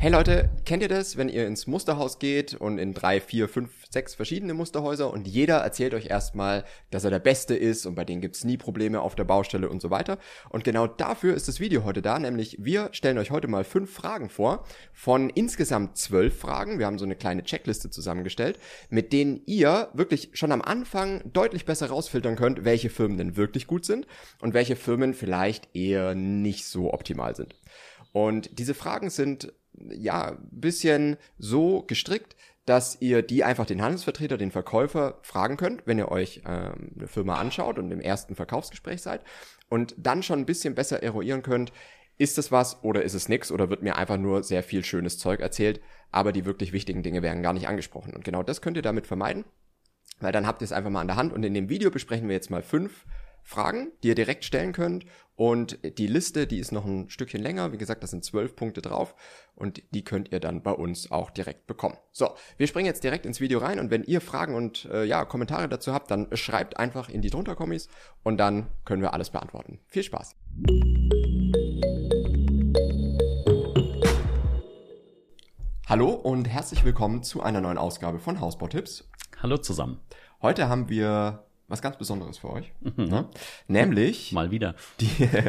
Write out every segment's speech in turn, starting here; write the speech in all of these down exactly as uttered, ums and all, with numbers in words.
Hey Leute, kennt ihr das, wenn ihr ins Musterhaus geht und in drei, vier, fünf, sechs verschiedene Musterhäuser und jeder erzählt euch erstmal, dass er der Beste ist und bei denen gibt's nie Probleme auf der Baustelle und so weiter. Und genau dafür ist das Video heute da, nämlich wir stellen euch heute mal fünf Fragen vor von insgesamt zwölf Fragen. Wir haben so eine kleine Checkliste zusammengestellt, mit denen ihr wirklich schon am Anfang deutlich besser rausfiltern könnt, welche Firmen denn wirklich gut sind und welche Firmen vielleicht eher nicht so optimal sind. Und diese Fragen sind ja ein bisschen so gestrickt, dass ihr die einfach den Handelsvertreter, den Verkäufer fragen könnt, wenn ihr euch ähm, eine Firma anschaut und im ersten Verkaufsgespräch seid und dann schon ein bisschen besser eruieren könnt, ist es was oder ist es nix oder wird mir einfach nur sehr viel schönes Zeug erzählt, aber die wirklich wichtigen Dinge werden gar nicht angesprochen. Und genau das könnt ihr damit vermeiden, weil dann habt ihr es einfach mal an der Hand und in dem Video besprechen wir jetzt mal fünf Fragen, die ihr direkt stellen könnt, und die Liste, die ist noch ein Stückchen länger, wie gesagt, da sind zwölf Punkte drauf und die könnt ihr dann bei uns auch direkt bekommen. So, wir springen jetzt direkt ins Video rein und wenn ihr Fragen und äh, ja Kommentare dazu habt, dann schreibt einfach in die drunter Kommis und dann können wir alles beantworten. Viel Spaß! Hallo und herzlich willkommen zu einer neuen Ausgabe von Hausbautipps. Hallo zusammen. Heute haben wir was ganz Besonderes für euch, mhm. ne? Nämlich mal wieder. Die,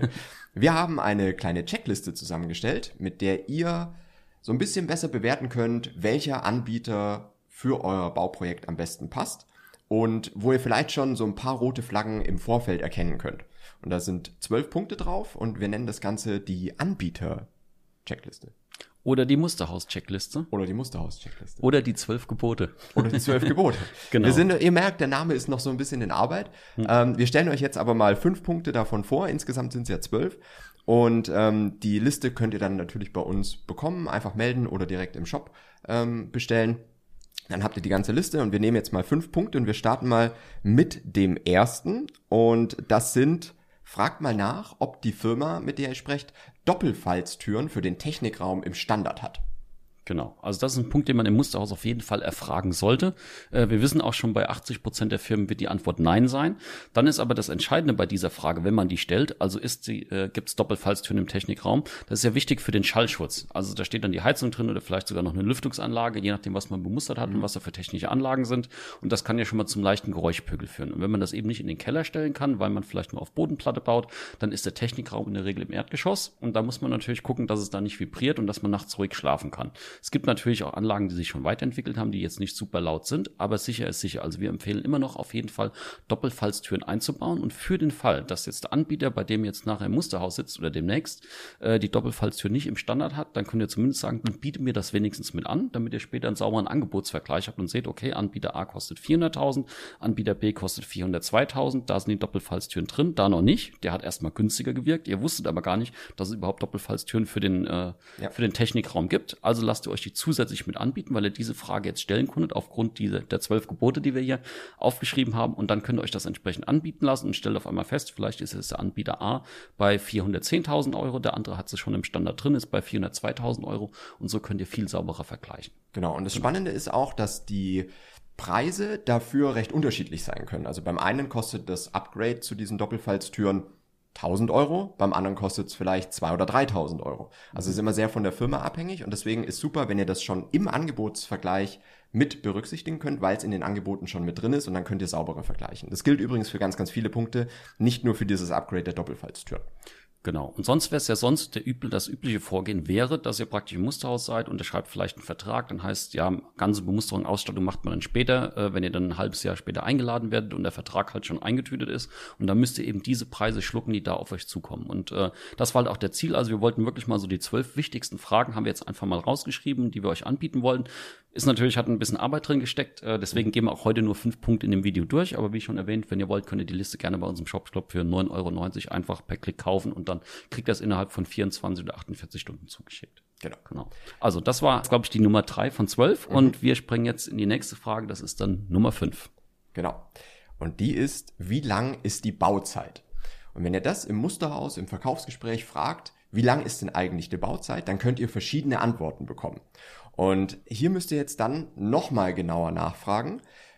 wir haben eine kleine Checkliste zusammengestellt, mit der ihr so ein bisschen besser bewerten könnt, welcher Anbieter für euer Bauprojekt am besten passt und wo ihr vielleicht schon so ein paar rote Flaggen im Vorfeld erkennen könnt. Und da sind zwölf Punkte drauf und wir nennen das Ganze die Anbieter-Checkliste. Oder die Musterhaus-Checkliste. Oder die Musterhaus-Checkliste. Oder die zwölf Gebote. Oder die zwölf Gebote. Genau. Wir sind, ihr merkt, der Name ist noch so ein bisschen in Arbeit. Hm. Ähm, wir stellen euch jetzt aber mal fünf Punkte davon vor. Insgesamt sind es ja zwölf. Und ähm, die Liste könnt ihr dann natürlich bei uns bekommen. Einfach melden oder direkt im Shop ähm, bestellen. Dann habt ihr die ganze Liste und wir nehmen jetzt mal fünf Punkte und wir starten mal mit dem ersten. Und das sind... Fragt mal nach, ob die Firma, mit der ihr sprecht, Doppelfalztüren für den Technikraum im Standard hat. Genau, also das ist ein Punkt, den man im Musterhaus auf jeden Fall erfragen sollte. Äh, wir wissen auch schon, bei achtzig Prozent der Firmen wird die Antwort Nein sein. Dann ist aber das Entscheidende bei dieser Frage, wenn man die stellt, also ist sie, äh, gibt es Doppelfalztüren im Technikraum, das ist ja wichtig für den Schallschutz. Also da steht dann die Heizung drin oder vielleicht sogar noch eine Lüftungsanlage, je nachdem, was man bemustert hat mhm. und was da für technische Anlagen sind. Und das kann ja schon mal zum leichten Geräuschpegel führen. Und wenn man das eben nicht in den Keller stellen kann, weil man vielleicht nur auf Bodenplatte baut, dann ist der Technikraum in der Regel im Erdgeschoss. Und da muss man natürlich gucken, dass es da nicht vibriert und dass man nachts ruhig schlafen kann. Es gibt natürlich auch Anlagen, die sich schon weiterentwickelt haben, die jetzt nicht super laut sind, aber sicher ist sicher. Also wir empfehlen immer noch auf jeden Fall Doppelfalztüren einzubauen und für den Fall, dass jetzt der Anbieter, bei dem jetzt nachher im Musterhaus sitzt oder demnächst, äh, die Doppelfalztür nicht im Standard hat, dann könnt ihr zumindest sagen, dann bietet mir das wenigstens mit an, damit ihr später einen sauberen Angebotsvergleich habt und seht, okay, Anbieter A kostet vierhunderttausend, Anbieter B kostet vierhundertzweitausend, da sind die Doppelfalztüren drin, da noch nicht. Der hat erstmal günstiger gewirkt. Ihr wusstet aber gar nicht, dass es überhaupt Doppelfalztüren für den, äh, ja. für den Technikraum gibt. Also lasst ihr euch die zusätzlich mit anbieten, weil ihr diese Frage jetzt stellen konntet aufgrund dieser, der zwölf Gebote, die wir hier aufgeschrieben haben, und dann könnt ihr euch das entsprechend anbieten lassen und stellt auf einmal fest, vielleicht ist es der Anbieter A bei vierhundertzehntausend Euro, der andere hat es schon im Standard drin, ist bei vierhundertzweitausend Euro und so könnt ihr viel sauberer vergleichen. Genau, und das Spannende ist auch, dass die Preise dafür recht unterschiedlich sein können. Also beim einen kostet das Upgrade zu diesen Doppelfalztüren tausend Euro, beim anderen kostet es vielleicht zweitausend oder dreitausend Euro. Also es ist immer sehr von der Firma abhängig und deswegen ist super, wenn ihr das schon im Angebotsvergleich mit berücksichtigen könnt, weil es in den Angeboten schon mit drin ist und dann könnt ihr sauberer vergleichen. Das gilt übrigens für ganz, ganz viele Punkte, nicht nur für dieses Upgrade der Doppelfalztüren. Genau. Und sonst wäre es ja sonst, der übel, das übliche Vorgehen wäre, dass ihr praktisch im Musterhaus seid, unterschreibt vielleicht einen Vertrag, dann heißt, ja, ganze Bemusterung, Ausstattung macht man dann später, äh, wenn ihr dann ein halbes Jahr später eingeladen werdet und der Vertrag halt schon eingetütet ist. Und dann müsst ihr eben diese Preise schlucken, die da auf euch zukommen. Und äh, das war halt auch der Ziel. Also wir wollten wirklich mal so die zwölf wichtigsten Fragen, haben wir jetzt einfach mal rausgeschrieben, die wir euch anbieten wollen. Ist natürlich, hat ein bisschen Arbeit drin gesteckt, äh, deswegen geben wir auch heute nur fünf Punkte in dem Video durch. Aber wie schon erwähnt, wenn ihr wollt, könnt ihr die Liste gerne bei uns im Shop für neun Euro neunzig einfach per Klick kaufen und dann kriegt das innerhalb von vierundzwanzig oder achtundvierzig Stunden zugeschickt. Genau. genau. Also das war, glaube ich, die Nummer drei von zwölf mhm. und wir springen jetzt in die nächste Frage, das ist dann Nummer fünf. Genau. Und die ist, wie lang ist die Bauzeit? Und wenn ihr das im Musterhaus, im Verkaufsgespräch fragt, wie lang ist denn eigentlich die Bauzeit, dann könnt ihr verschiedene Antworten bekommen. Und hier müsst ihr jetzt dann nochmal genauer nachfragen,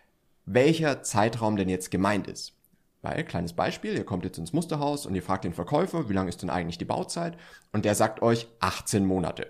welcher Zeitraum denn jetzt gemeint ist. Weil, kleines Beispiel, ihr kommt jetzt ins Musterhaus und ihr fragt den Verkäufer, wie lang ist denn eigentlich die Bauzeit? Und der sagt euch achtzehn Monate.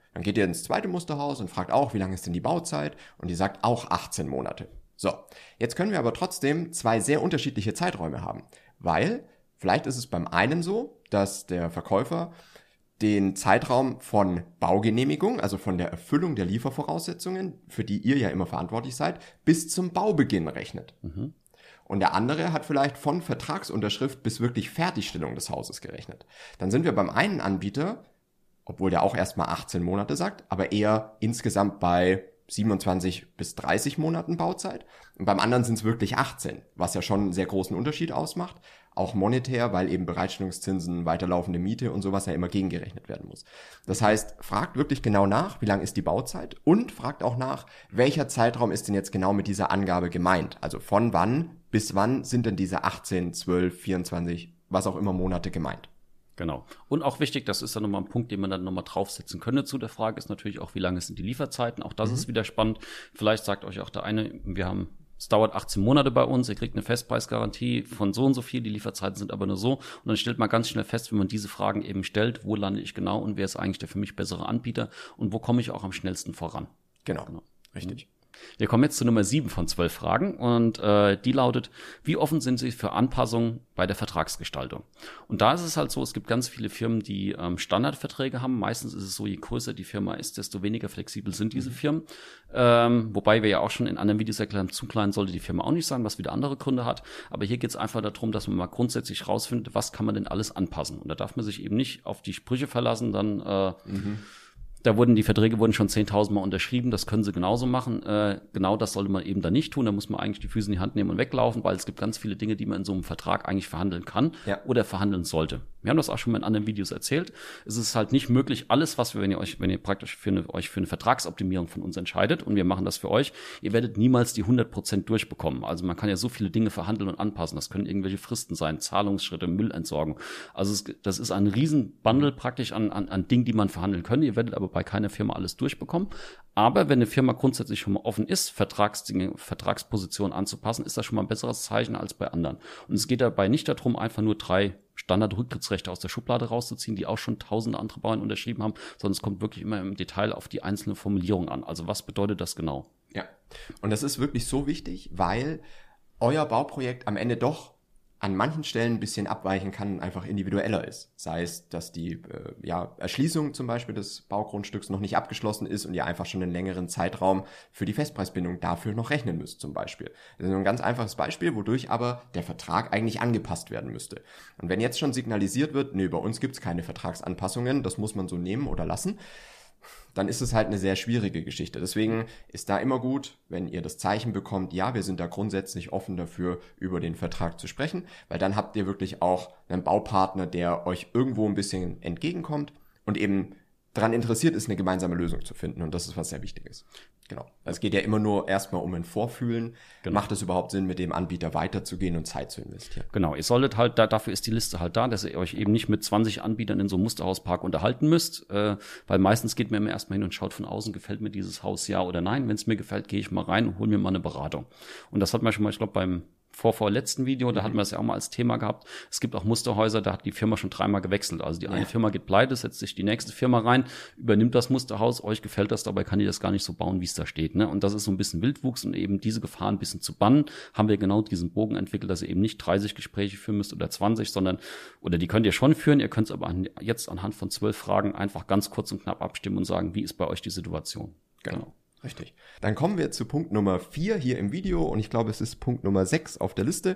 Dann geht ihr ins zweite Musterhaus und fragt auch, wie lange ist denn die Bauzeit? Und die sagt auch achtzehn Monate. So, jetzt können wir aber trotzdem zwei sehr unterschiedliche Zeiträume haben, weil vielleicht ist es beim einen so, dass der Verkäufer den Zeitraum von Baugenehmigung, also von der Erfüllung der Liefervoraussetzungen, für die ihr ja immer verantwortlich seid, bis zum Baubeginn rechnet. Mhm. Und der andere hat vielleicht von Vertragsunterschrift bis wirklich Fertigstellung des Hauses gerechnet. Dann sind wir beim einen Anbieter, obwohl der auch erstmal achtzehn Monate sagt, aber eher insgesamt bei siebenundzwanzig bis dreißig Monaten Bauzeit. Und beim anderen sind es wirklich achtzehn, was ja schon einen sehr großen Unterschied ausmacht. Auch monetär, weil eben Bereitstellungszinsen, weiterlaufende Miete und sowas ja immer gegengerechnet werden muss. Das heißt, fragt wirklich genau nach, wie lang ist die Bauzeit und fragt auch nach, welcher Zeitraum ist denn jetzt genau mit dieser Angabe gemeint. Also von wann bis wann sind denn diese achtzehn, zwölf, vierundzwanzig, was auch immer Monate gemeint. Genau. Und auch wichtig, das ist dann nochmal ein Punkt, den man dann nochmal draufsetzen könnte zu der Frage, ist natürlich auch, wie lange sind die Lieferzeiten. Auch das mhm. ist wieder spannend. Vielleicht sagt euch auch der eine, wir haben, es dauert achtzehn Monate bei uns, ihr kriegt eine Festpreisgarantie von so und so viel, die Lieferzeiten sind aber nur so. Und dann stellt man ganz schnell fest, wenn man diese Fragen eben stellt, wo lande ich genau und wer ist eigentlich der für mich bessere Anbieter und wo komme ich auch am schnellsten voran. Genau, genau. Richtig. Mhm. Wir kommen jetzt zu Nummer sieben von zwölf Fragen und äh, die lautet, wie offen sind Sie für Anpassungen bei der Vertragsgestaltung? Und da ist es halt so, es gibt ganz viele Firmen, die ähm, Standardverträge haben. Meistens ist es so, je größer die Firma ist, desto weniger flexibel sind diese Firmen. Ähm, wobei wir ja auch schon in anderen Videos erklären, zu klein sollte die Firma auch nicht sein, was wieder andere Gründe hat. Aber hier geht es einfach darum, dass man mal grundsätzlich rausfindet, was kann man denn alles anpassen. Und da darf man sich eben nicht auf die Sprüche verlassen, dann äh, mhm. Da wurden die Verträge wurden schon zehntausend Mal unterschrieben, das können sie genauso machen. Äh, genau das sollte man eben da nicht tun, da muss man eigentlich die Füße in die Hand nehmen und weglaufen, weil es gibt ganz viele Dinge, die man in so einem Vertrag eigentlich verhandeln kann ja. oder verhandeln sollte. Wir haben das auch schon mal in anderen Videos erzählt. Es ist halt nicht möglich, alles, was wir, wenn ihr euch, wenn ihr praktisch für eine, euch für eine Vertragsoptimierung von uns entscheidet und wir machen das für euch, ihr werdet niemals die hundert Prozent durchbekommen. Also man kann ja so viele Dinge verhandeln und anpassen. Das können irgendwelche Fristen sein, Zahlungsschritte, Müllentsorgung. Also es, das ist ein Riesenbundle praktisch an, an, an Dingen, die man verhandeln können. Ihr werdet aber bei keiner Firma alles durchbekommen. Aber wenn eine Firma grundsätzlich schon mal offen ist, Vertragsdinge, Vertragspositionen anzupassen, ist das schon mal ein besseres Zeichen als bei anderen. Und es geht dabei nicht darum, einfach nur drei Standardrücktrittsrechte aus der Schublade rauszuziehen, die auch schon tausende andere Bauern unterschrieben haben, sondern es kommt wirklich immer im Detail auf die einzelne Formulierung an. Also was bedeutet das genau? Ja, und das ist wirklich so wichtig, weil euer Bauprojekt am Ende doch an manchen Stellen ein bisschen abweichen kann und einfach individueller ist. Sei es, dass die äh, ja, Erschließung zum Beispiel des Baugrundstücks noch nicht abgeschlossen ist und ihr einfach schon einen längeren Zeitraum für die Festpreisbindung dafür noch rechnen müsst zum Beispiel. Das ist ein ganz einfaches Beispiel, wodurch aber der Vertrag eigentlich angepasst werden müsste. Und wenn jetzt schon signalisiert wird, nee, bei uns gibt's keine Vertragsanpassungen, das muss man so nehmen oder lassen, dann ist es halt eine sehr schwierige Geschichte. Deswegen ist da immer gut, wenn ihr das Zeichen bekommt, ja, wir sind da grundsätzlich offen dafür, über den Vertrag zu sprechen, weil dann habt ihr wirklich auch einen Baupartner, der euch irgendwo ein bisschen entgegenkommt und eben daran interessiert ist, eine gemeinsame Lösung zu finden. Und das ist was sehr Wichtiges. Genau. Es geht ja immer nur erstmal um ein Vorfühlen. Genau. Macht es überhaupt Sinn, mit dem Anbieter weiterzugehen und Zeit zu investieren? Genau. Ihr solltet halt, da, dafür ist die Liste halt da, dass ihr euch eben nicht mit zwanzig Anbietern in so einem Musterhauspark unterhalten müsst, äh, weil meistens geht man immer erstmal hin und schaut von außen, gefällt mir dieses Haus ja oder nein. Wenn es mir gefällt, gehe ich mal rein und hole mir mal eine Beratung. Und das hat man schon mal, ich glaube, beim vor vorletzten Video, da hatten wir es ja auch mal als Thema gehabt. Es gibt auch Musterhäuser, da hat die Firma schon dreimal gewechselt. Also die eine ja. Firma geht pleite, setzt sich die nächste Firma rein, übernimmt das Musterhaus, euch gefällt das, dabei kann die das gar nicht so bauen, wie es da steht. Ne? Und das ist so ein bisschen Wildwuchs und eben diese Gefahr ein bisschen zu bannen, haben wir genau diesen Bogen entwickelt, dass ihr eben nicht dreißig Gespräche führen müsst oder zwanzig, sondern, oder die könnt ihr schon führen, ihr könnt es aber an, jetzt anhand von zwölf Fragen einfach ganz kurz und knapp abstimmen und sagen, wie ist bei euch die Situation. Genau. genau. Richtig. Dann kommen wir zu Punkt Nummer vier hier im Video und ich glaube, es ist Punkt Nummer sechs auf der Liste,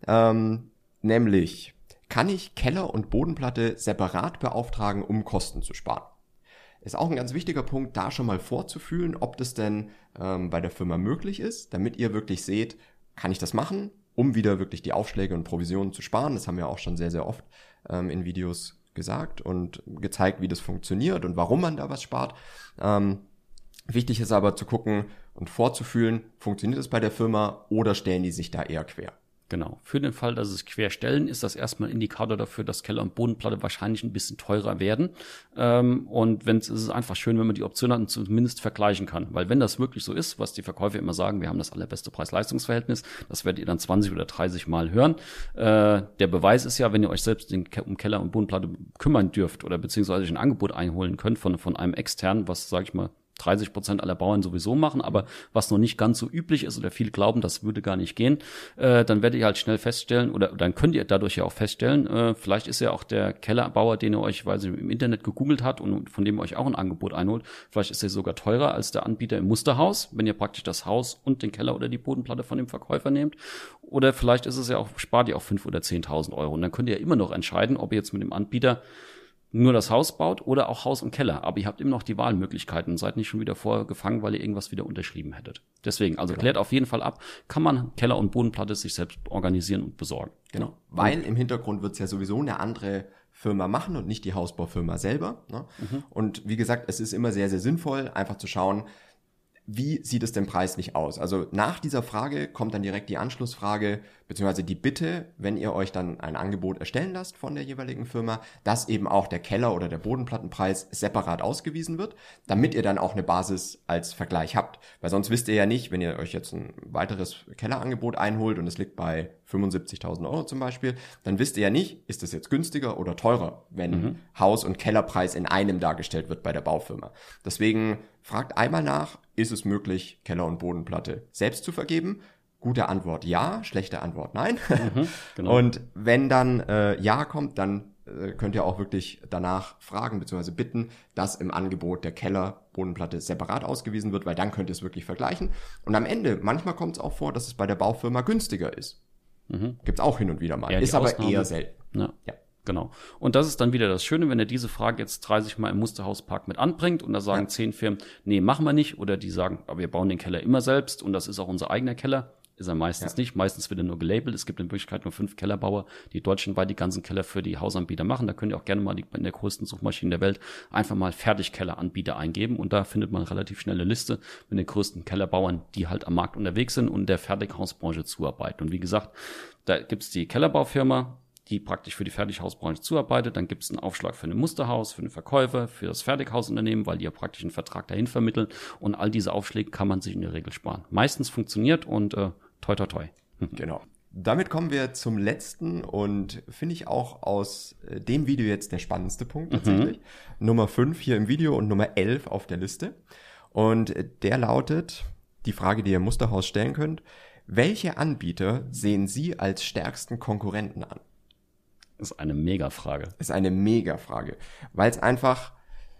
ähm, nämlich, kann ich Keller und Bodenplatte separat beauftragen, um Kosten zu sparen? Ist auch ein ganz wichtiger Punkt, da schon mal vorzufühlen, ob das denn ähm, bei der Firma möglich ist, damit ihr wirklich seht, kann ich das machen, um wieder wirklich die Aufschläge und Provisionen zu sparen. Das haben wir auch schon sehr, sehr oft ähm, in Videos gesagt und gezeigt, wie das funktioniert und warum man da was spart. Ähm, Wichtig ist aber zu gucken und vorzufühlen, funktioniert es bei der Firma oder stellen die sich da eher quer? Genau. Für den Fall, dass es quer stellen, ist das erstmal ein Indikator dafür, dass Keller und Bodenplatte wahrscheinlich ein bisschen teurer werden. Ähm, und wenn es ist einfach schön, wenn man die Option hat und zumindest vergleichen kann. Weil wenn das wirklich so ist, was die Verkäufer immer sagen, wir haben das allerbeste Preis-Leistungs-Verhältnis, das werdet ihr dann zwanzig oder dreißig Mal hören. Äh, der Beweis ist ja, wenn ihr euch selbst den, um Keller und Bodenplatte kümmern dürft oder beziehungsweise ein Angebot einholen könnt von, von einem externen, was, sage ich mal, dreißig Prozent aller Bauern sowieso machen, aber was noch nicht ganz so üblich ist oder viele glauben, das würde gar nicht gehen, äh, dann werdet ihr halt schnell feststellen oder dann könnt ihr dadurch ja auch feststellen, äh, vielleicht ist ja auch der Kellerbauer, den ihr euch, weil sie im Internet gegoogelt hat und von dem ihr euch auch ein Angebot einholt, vielleicht ist er sogar teurer als der Anbieter im Musterhaus, wenn ihr praktisch das Haus und den Keller oder die Bodenplatte von dem Verkäufer nehmt. Oder vielleicht ist es ja auch, spart ihr auch fünf oder zehntausend Euro und dann könnt ihr ja immer noch entscheiden, ob ihr jetzt mit dem Anbieter nur das Haus baut oder auch Haus und Keller. Aber ihr habt immer noch die Wahlmöglichkeiten und seid nicht schon wieder vorgefangen, weil ihr irgendwas wieder unterschrieben hättet. Deswegen, also genau. Klärt auf jeden Fall ab, kann man Keller und Bodenplatte sich selbst organisieren und besorgen. Genau, weil im Hintergrund wird es ja sowieso eine andere Firma machen und nicht die Hausbaufirma selber. Ne? Mhm. Und wie gesagt, es ist immer sehr, sehr sinnvoll, einfach zu schauen, wie sieht es denn preislich aus? Also nach dieser Frage kommt dann direkt die Anschlussfrage, beziehungsweise die Bitte, wenn ihr euch dann ein Angebot erstellen lasst von der jeweiligen Firma, dass eben auch der Keller- oder der Bodenplattenpreis separat ausgewiesen wird, damit ihr dann auch eine Basis als Vergleich habt. Weil sonst wisst ihr ja nicht, wenn ihr euch jetzt ein weiteres Kellerangebot einholt und es liegt bei fünfundsiebzigtausend Euro zum Beispiel, dann wisst ihr ja nicht, ist das jetzt günstiger oder teurer, wenn mhm. Haus- und Kellerpreis in einem dargestellt wird bei der Baufirma. Deswegen fragt einmal nach, ist es möglich, Keller- und Bodenplatte selbst zu vergeben? Gute Antwort ja, schlechte Antwort nein. Mhm, genau. Und wenn dann äh, ja kommt, dann äh, könnt ihr auch wirklich danach fragen bzw. bitten, dass im Angebot der Keller, Bodenplatte separat ausgewiesen wird, weil dann könnt ihr es wirklich vergleichen. Und am Ende, manchmal kommt es auch vor, dass es bei der Baufirma günstiger ist. Mhm. Gibt es auch hin und wieder mal. Ja, ist aber Ausnahme. Eher selten. Ja. ja. Genau. Und das ist dann wieder das Schöne, wenn ihr diese Frage jetzt dreißig Mal im Musterhauspark mit anbringt und da sagen ja. zehn Firmen, nee, machen wir nicht. Oder die sagen, aber wir bauen den Keller immer selbst und das ist auch unser eigener Keller. Ist er meistens ja. nicht. Meistens wird er nur gelabelt. Es gibt in Wirklichkeit nur fünf Kellerbauer, die deutschlandweit die ganzen Keller für die Hausanbieter machen. Da könnt ihr auch gerne mal die, in der größten Suchmaschine der Welt einfach mal Fertigkelleranbieter eingeben. Und da findet man relativ schnell eine Liste mit den größten Kellerbauern, die halt am Markt unterwegs sind und der Fertighausbranche zuarbeiten. Und wie gesagt, da gibt's die Kellerbaufirma, die praktisch für die Fertighausbranche zuarbeitet. Dann gibt es einen Aufschlag für ein Musterhaus, für den Verkäufer, für das Fertighausunternehmen, weil die ja praktisch einen Vertrag dahin vermitteln. Und all diese Aufschläge kann man sich in der Regel sparen. Meistens funktioniert und äh, toi, toi, toi. Genau. Damit kommen wir zum letzten und finde ich auch aus äh, dem Video jetzt der spannendste Punkt tatsächlich. Mhm. Nummer fünf hier im Video und Nummer elf auf der Liste. Und äh, der lautet, die Frage, die ihr im Musterhaus stellen könnt, welche Anbieter sehen Sie als stärksten Konkurrenten an? Das ist eine Mega-Frage. Ist eine Mega-Frage, weil es einfach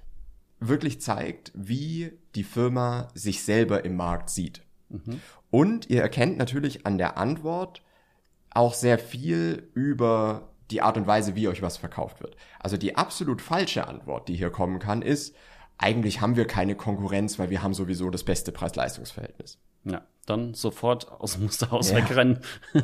wirklich zeigt, wie die Firma sich selber im Markt sieht. Mhm. Und ihr erkennt natürlich an der Antwort auch sehr viel über die Art und Weise, wie euch was verkauft wird. Also die absolut falsche Antwort, die hier kommen kann, ist, eigentlich haben wir keine Konkurrenz, weil wir haben sowieso das beste Preis-Leistungs-Verhältnis. Ja, dann sofort aus dem Musterhaus ja. wegrennen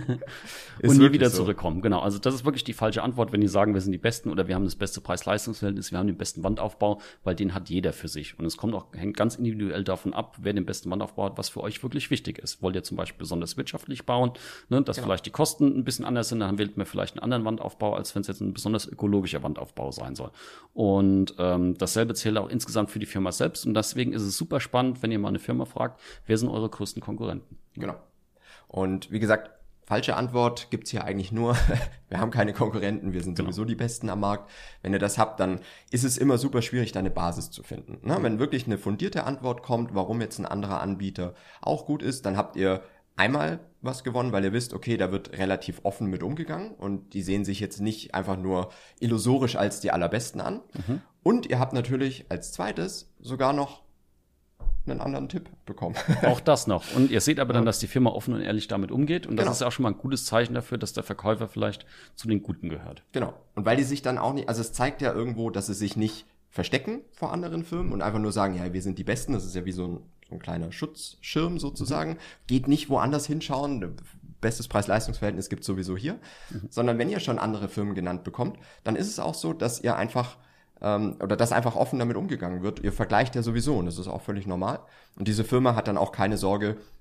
und nie wieder so. zurückkommen. Genau, also das ist wirklich die falsche Antwort, wenn die sagen, wir sind die Besten oder wir haben das beste Preis-Leistungs-Verhältnis, wir haben den besten Wandaufbau, weil den hat jeder für sich. Und es kommt auch, hängt ganz individuell davon ab, wer den besten Wandaufbau hat, was für euch wirklich wichtig ist. Wollt ihr zum Beispiel besonders wirtschaftlich bauen, ne, dass genau. vielleicht die Kosten ein bisschen anders sind, dann wählt man vielleicht einen anderen Wandaufbau, als wenn es jetzt ein besonders ökologischer Wandaufbau sein soll. Und ähm, dasselbe zählt auch insgesamt für die Firma selbst. Und deswegen ist es super spannend, wenn ihr mal eine Firma fragt, wer sind eure größten Konkurrenten? Genau. Und wie gesagt, falsche Antwort gibt's hier eigentlich nur, wir haben keine Konkurrenten, wir sind genau. sowieso die Besten am Markt. Wenn ihr das habt, dann ist es immer super schwierig, da eine Basis zu finden. Na, wenn wirklich eine fundierte Antwort kommt, warum jetzt ein anderer Anbieter auch gut ist, dann habt ihr einmal was gewonnen, weil ihr wisst, okay, da wird relativ offen mit umgegangen und die sehen sich jetzt nicht einfach nur illusorisch als die Allerbesten an. Mhm. Und ihr habt natürlich als zweites sogar noch einen anderen Tipp bekommen. Auch das noch. Und ihr seht aber dann, dass die Firma offen und ehrlich damit umgeht. Und das genau. ist auch schon mal ein gutes Zeichen dafür, dass der Verkäufer vielleicht zu den Guten gehört. Genau. Und weil die sich dann auch nicht, also es zeigt ja irgendwo, dass sie sich nicht verstecken vor anderen Firmen und einfach nur sagen, ja, wir sind die Besten. Das ist ja wie so ein, so ein kleiner Schutzschirm sozusagen. Mhm. Geht nicht woanders hinschauen. Bestes Preis-Leistungs-Verhältnis gibt es sowieso hier. Mhm. Sondern wenn ihr schon andere Firmen genannt bekommt, dann ist es auch so, dass ihr einfach oder dass einfach offen damit umgegangen wird. Ihr vergleicht ja sowieso und das ist auch völlig normal. Und diese Firma hat dann auch keine Sorge,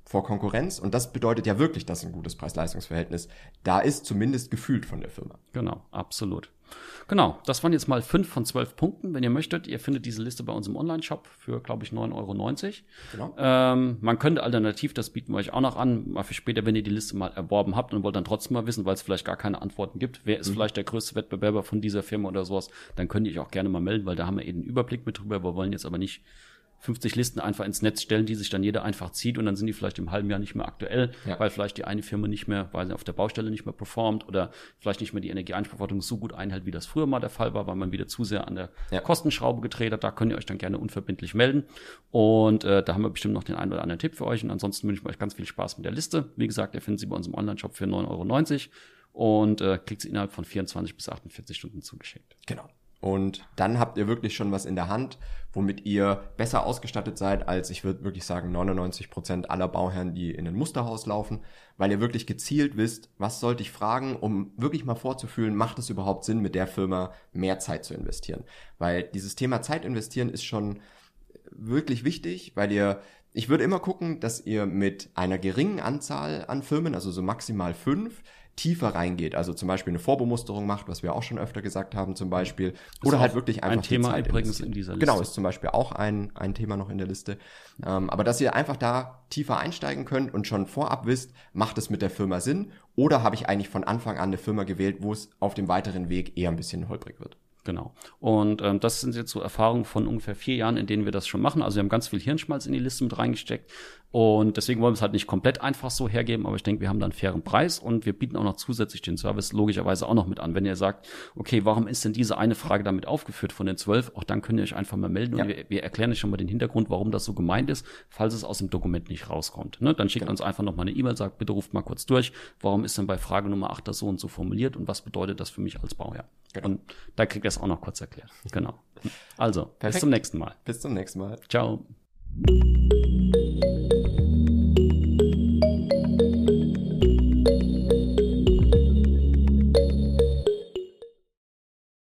vor Konkurrenz. Und das bedeutet ja wirklich, dass ein gutes Preis-Leistungs-Verhältnis da ist, zumindest gefühlt von der Firma. Genau, absolut. Genau, das waren jetzt mal fünf von zwölf Punkten. Wenn ihr möchtet, ihr findet diese Liste bei uns im Online-Shop für, glaube ich, neun Euro neunzig. Genau. Ähm, man könnte alternativ, das bieten wir euch auch noch an, mal für später, wenn ihr die Liste mal erworben habt und wollt dann trotzdem mal wissen, weil es vielleicht gar keine Antworten gibt, wer ist mhm. vielleicht der größte Wettbewerber von dieser Firma oder sowas, dann könnt ihr euch auch gerne mal melden, weil da haben wir eben einen Überblick mit drüber. Wir wollen jetzt aber nicht fünfzig Listen einfach ins Netz stellen, die sich dann jeder einfach zieht und dann sind die vielleicht im halben Jahr nicht mehr aktuell, ja. weil vielleicht die eine Firma nicht mehr, weil sie auf der Baustelle nicht mehr performt oder vielleicht nicht mehr die Energieeinsparverordnung so gut einhält, wie das früher mal der Fall war, weil man wieder zu sehr an der ja. Kostenschraube gedreht hat. Da könnt ihr euch dann gerne unverbindlich melden und äh, da haben wir bestimmt noch den einen oder anderen Tipp für euch und ansonsten wünschen wir euch ganz viel Spaß mit der Liste. Wie gesagt, ihr findet sie bei uns im Online-Shop für neun Euro neunzig und äh, kriegt sie innerhalb von vierundzwanzig bis achtundvierzig Stunden zugeschickt. Genau. Und dann habt ihr wirklich schon was in der Hand, womit ihr besser ausgestattet seid, als ich würde wirklich sagen neunundneunzig Prozent aller Bauherren, die in ein Musterhaus laufen, weil ihr wirklich gezielt wisst, was sollte ich fragen, um wirklich mal vorzufühlen, macht es überhaupt Sinn, mit der Firma mehr Zeit zu investieren? Weil dieses Thema Zeit investieren ist schon wirklich wichtig, weil ihr, ich würde immer gucken, dass ihr mit einer geringen Anzahl an Firmen, also so maximal fünf, tiefer reingeht, also zum Beispiel eine Vorbemusterung macht, was wir auch schon öfter gesagt haben zum Beispiel, ist oder halt wirklich einfach ein Thema die Zeit übrigens in dieser Liste. Genau, ist zum Beispiel auch ein ein Thema noch in der Liste, ähm, aber dass ihr einfach da tiefer einsteigen könnt und schon vorab wisst, macht es mit der Firma Sinn oder habe ich eigentlich von Anfang an eine Firma gewählt, wo es auf dem weiteren Weg eher ein bisschen holprig wird. Genau. Und ähm, das sind jetzt so Erfahrungen von ungefähr vier Jahren, in denen wir das schon machen. Also wir haben ganz viel Hirnschmalz in die Liste mit reingesteckt. Und deswegen wollen wir es halt nicht komplett einfach so hergeben, aber ich denke, wir haben da einen fairen Preis und wir bieten auch noch zusätzlich den Service logischerweise auch noch mit an. Wenn ihr sagt, okay, warum ist denn diese eine Frage damit aufgeführt von den zwölf? Auch dann könnt ihr euch einfach mal melden ja. und wir, wir erklären euch schon mal den Hintergrund, warum das so gemeint ist, falls es aus dem Dokument nicht rauskommt. Ne? Dann schickt genau. uns einfach noch mal eine E-Mail, sagt, bitte ruft mal kurz durch, warum ist denn bei Frage Nummer acht das so und so formuliert und was bedeutet das für mich als Bauherr? Genau. Und da kriegt ihr es auch noch kurz erklärt. Genau. Also, Perfekt. Bis zum nächsten Mal. Bis zum nächsten Mal. Ciao.